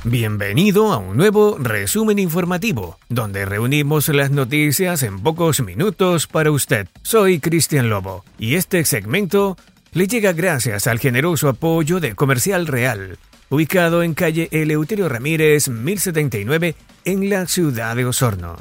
Bienvenido a un nuevo resumen informativo, donde reunimos las noticias en pocos minutos para usted. Soy Cristian Lobo, y este segmento le llega gracias al generoso apoyo de Comercial Real, ubicado en calle Eleuterio Ramírez, 1079, en la ciudad de Osorno.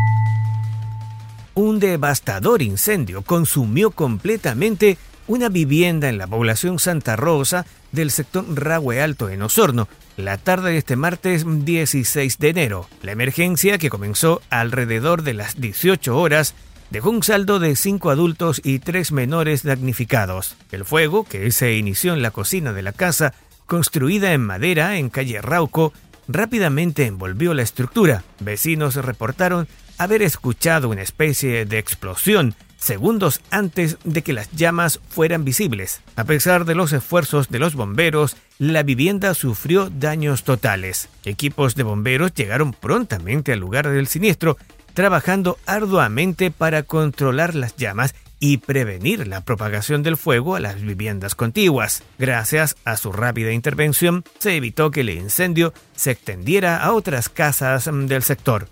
Un devastador incendio consumió completamente una vivienda en la población Santa Rosa del sector Rahue Alto en Osorno, la tarde de este martes 16 de enero. La emergencia, que comenzó alrededor de las 18 horas, dejó un saldo de 5 adultos y 3 menores damnificados. El fuego, que se inició en la cocina de la casa, construida en madera en calle Rauco, rápidamente envolvió la estructura. Vecinos reportaron haber escuchado una especie de explosión segundos antes de que las llamas fueran visibles. A pesar de los esfuerzos de los bomberos, la vivienda sufrió daños totales. Equipos de bomberos llegaron prontamente al lugar del siniestro, trabajando arduamente para controlar las llamas y prevenir la propagación del fuego a las viviendas contiguas. Gracias a su rápida intervención, se evitó que el incendio se extendiera a otras casas del sector.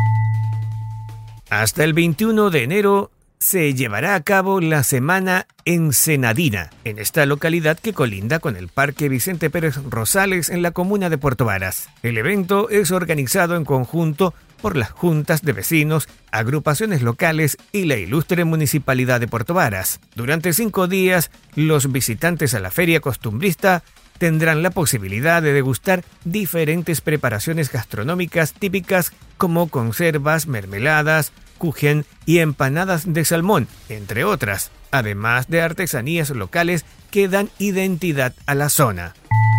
Hasta el 21 de enero se llevará a cabo la Semana Ensenadina, en esta localidad que colinda con el Parque Vicente Pérez Rosales en la comuna de Puerto Varas. El evento es organizado en conjunto por las juntas de vecinos, agrupaciones locales y la ilustre Municipalidad de Puerto Varas. Durante 5 días, los visitantes a la feria costumbrista tendrán la posibilidad de degustar diferentes preparaciones gastronómicas típicas como conservas, mermeladas, kuchen y empanadas de salmón, entre otras, además de artesanías locales que dan identidad a la zona.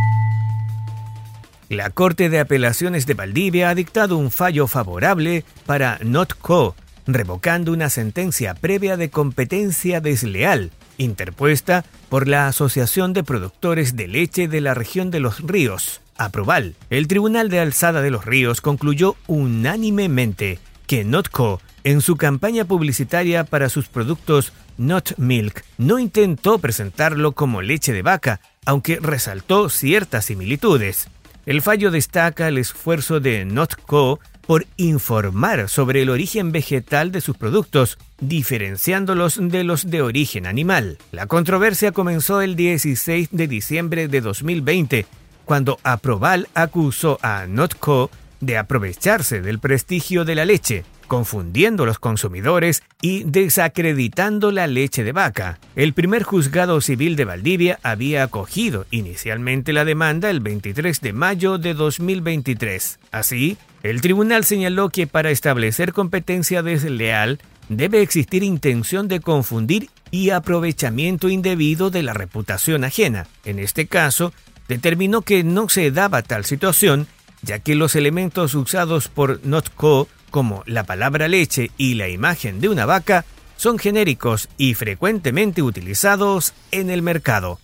La Corte de Apelaciones de Valdivia ha dictado un fallo favorable para Notco, revocando una sentencia previa de competencia desleal, interpuesta por la Asociación de Productores de Leche de la Región de los Ríos, APROVAL. El Tribunal de Alzada de los Ríos concluyó unánimemente que Notco, en su campaña publicitaria para sus productos Not Milk, no intentó presentarlo como leche de vaca, aunque resaltó ciertas similitudes. El fallo destaca el esfuerzo de Notco por informar sobre el origen vegetal de sus productos, diferenciándolos de los de origen animal. La controversia comenzó el 16 de diciembre de 2020, cuando APROVAL acusó a Notco de aprovecharse del prestigio de la leche, confundiendo a los consumidores y desacreditando la leche de vaca. El primer juzgado civil de Valdivia había acogido inicialmente la demanda el 23 de mayo de 2023. Así, el tribunal señaló que para establecer competencia desleal debe existir intención de confundir y aprovechamiento indebido de la reputación ajena. En este caso, determinó que no se daba tal situación, ya que los elementos usados por Notco, como la palabra leche y la imagen de una vaca, son genéricos y frecuentemente utilizados en el mercado.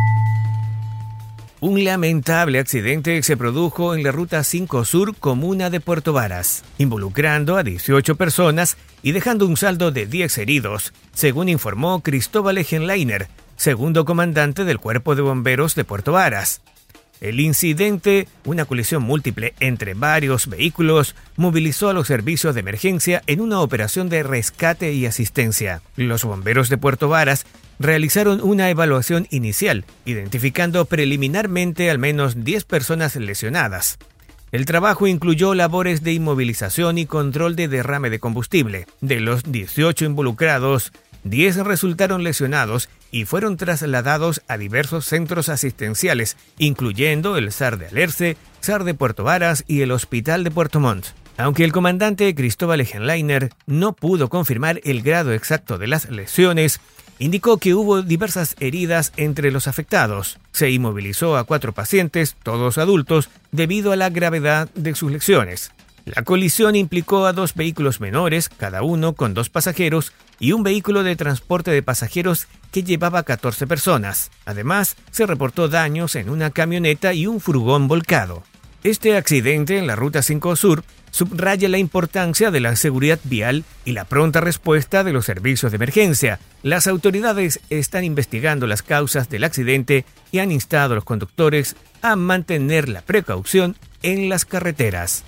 Un lamentable accidente se produjo en la Ruta 5 Sur, comuna de Puerto Varas, involucrando a 18 personas y dejando un saldo de 10 heridos, según informó Cristóbal Egenleiner, segundo comandante del Cuerpo de Bomberos de Puerto Varas. El incidente, una colisión múltiple entre varios vehículos, movilizó a los servicios de emergencia en una operación de rescate y asistencia. Los bomberos de Puerto Varas realizaron una evaluación inicial, identificando preliminarmente al menos 10 personas lesionadas. El trabajo incluyó labores de inmovilización y control de derrame de combustible. De los 18 involucrados, 10 resultaron lesionados y fueron trasladados a diversos centros asistenciales, incluyendo el SAR de Alerce, SAR de Puerto Varas y el Hospital de Puerto Montt. Aunque el comandante Cristóbal Egenleiner no pudo confirmar el grado exacto de las lesiones, indicó que hubo diversas heridas entre los afectados. Se inmovilizó a 4 pacientes, todos adultos, debido a la gravedad de sus lesiones. La colisión implicó a 2 vehículos menores, cada uno con 2 pasajeros, y un vehículo de transporte de pasajeros que llevaba 14 personas. Además, se reportó daños en una camioneta y un furgón volcado. Este accidente en la Ruta 5 Sur subraya la importancia de la seguridad vial y la pronta respuesta de los servicios de emergencia. Las autoridades están investigando las causas del accidente y han instado a los conductores a mantener la precaución en las carreteras.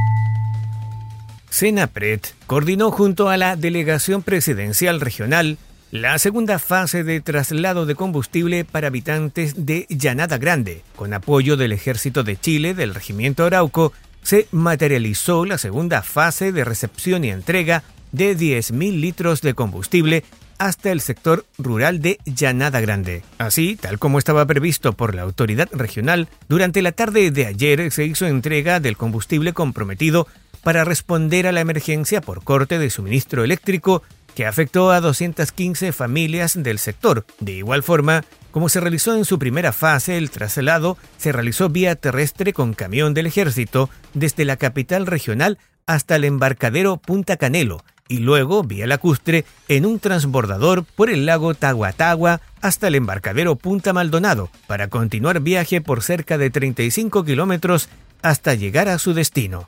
Senapred coordinó junto a la Delegación Presidencial Regional la segunda fase de traslado de combustible para habitantes de Llanada Grande. Con apoyo del Ejército de Chile del Regimiento Arauco, se materializó la segunda fase de recepción y entrega de 10.000 litros de combustible hasta el sector rural de Llanada Grande. Así, tal como estaba previsto por la autoridad regional, durante la tarde de ayer se hizo entrega del combustible comprometido para responder a la emergencia por corte de suministro eléctrico que afectó a 215 familias del sector. De igual forma, como se realizó en su primera fase, el traslado se realizó vía terrestre con camión del ejército desde la capital regional hasta el embarcadero Punta Canelo y luego vía lacustre en un transbordador por el lago Tahuatahua hasta el embarcadero Punta Maldonado para continuar viaje por cerca de 35 kilómetros hasta llegar a su destino.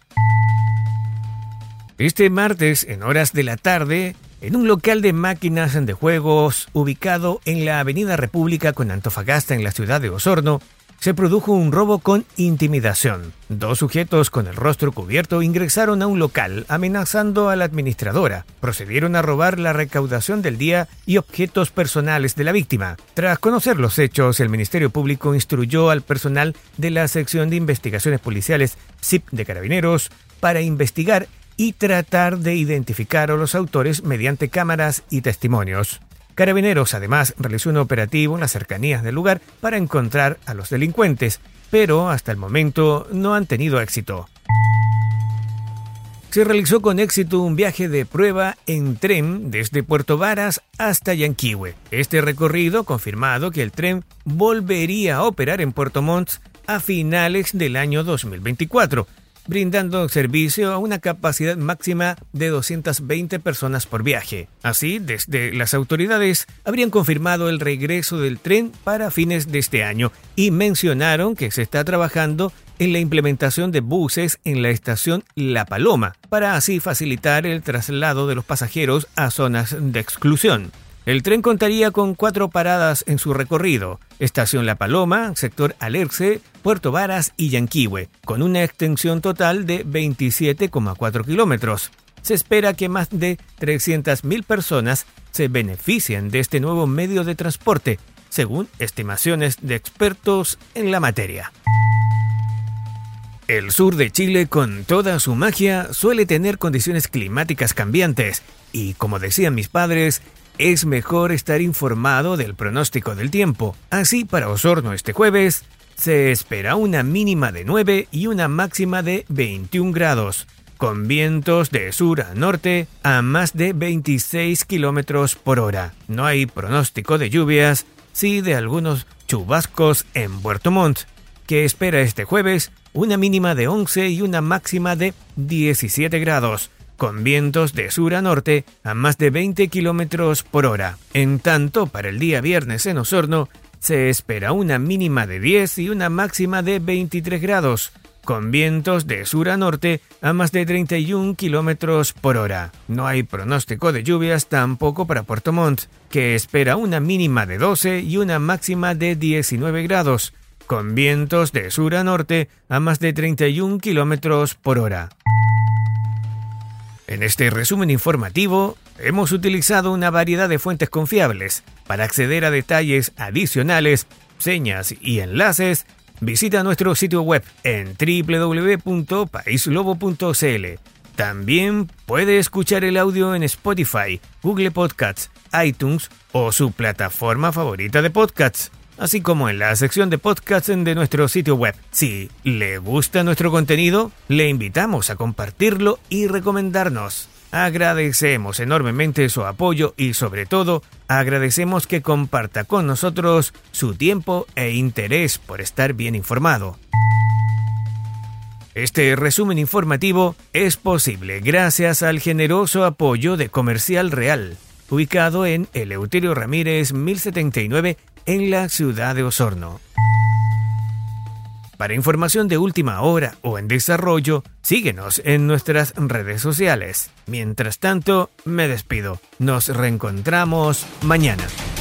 Este martes, en horas de la tarde, en un local de máquinas de juegos ubicado en la Avenida República con Antofagasta en la ciudad de Osorno, se produjo un robo con intimidación. 2 sujetos con el rostro cubierto ingresaron a un local amenazando a la administradora. Procedieron a robar la recaudación del día y objetos personales de la víctima. Tras conocer los hechos, el Ministerio Público instruyó al personal de la Sección de Investigaciones Policiales SIP de Carabineros para investigar y tratar de identificar a los autores mediante cámaras y testimonios. Carabineros además realizó un operativo en las cercanías del lugar para encontrar a los delincuentes, pero hasta el momento no han tenido éxito. Se realizó con éxito un viaje de prueba en tren desde Puerto Varas hasta Yanquihue. Este recorrido confirmado que el tren volvería a operar en Puerto Montt a finales del año 2024. Brindando servicio a una capacidad máxima de 220 personas por viaje. Así, desde las autoridades habrían confirmado el regreso del tren para fines de este año y mencionaron que se está trabajando en la implementación de buses en la estación La Paloma para así facilitar el traslado de los pasajeros a zonas de exclusión. El tren contaría con 4 paradas en su recorrido: Estación La Paloma, Sector Alerce, Puerto Varas y Yanquihue, con una extensión total de 27,4 kilómetros. Se espera que más de 300.000 personas se beneficien de este nuevo medio de transporte, según estimaciones de expertos en la materia. El sur de Chile, con toda su magia, suele tener condiciones climáticas cambiantes y, como decían mis padres, es mejor estar informado del pronóstico del tiempo. Así, para Osorno este jueves, se espera una mínima de 9 y una máxima de 21 grados, con vientos de sur a norte a más de 26 kilómetros por hora. No hay pronóstico de lluvias, sí de algunos chubascos en Puerto Montt, que espera este jueves una mínima de 11 y una máxima de 17 grados. Con vientos de sur a norte a más de 20 kilómetros por hora. En tanto, para el día viernes en Osorno, se espera una mínima de 10 y una máxima de 23 grados, con vientos de sur a norte a más de 31 kilómetros por hora. No hay pronóstico de lluvias tampoco para Puerto Montt, que espera una mínima de 12 y una máxima de 19 grados, con vientos de sur a norte a más de 31 kilómetros por hora. En este resumen informativo, hemos utilizado una variedad de fuentes confiables. Para acceder a detalles adicionales, señas y enlaces, visita nuestro sitio web en www.paislobo.cl. También puede escuchar el audio en Spotify, Google Podcasts, iTunes o su plataforma favorita de podcasts, así como en la sección de podcasts de nuestro sitio web. Si le gusta nuestro contenido, le invitamos a compartirlo y recomendarnos. Agradecemos enormemente su apoyo y, sobre todo, agradecemos que comparta con nosotros su tiempo e interés por estar bien informado. Este resumen informativo es posible gracias al generoso apoyo de Comercial Real, ubicado en Eleuterio Ramírez 1079 en la ciudad de Osorno. Para información de última hora o en desarrollo, síguenos en nuestras redes sociales. Mientras tanto, me despido. Nos reencontramos mañana.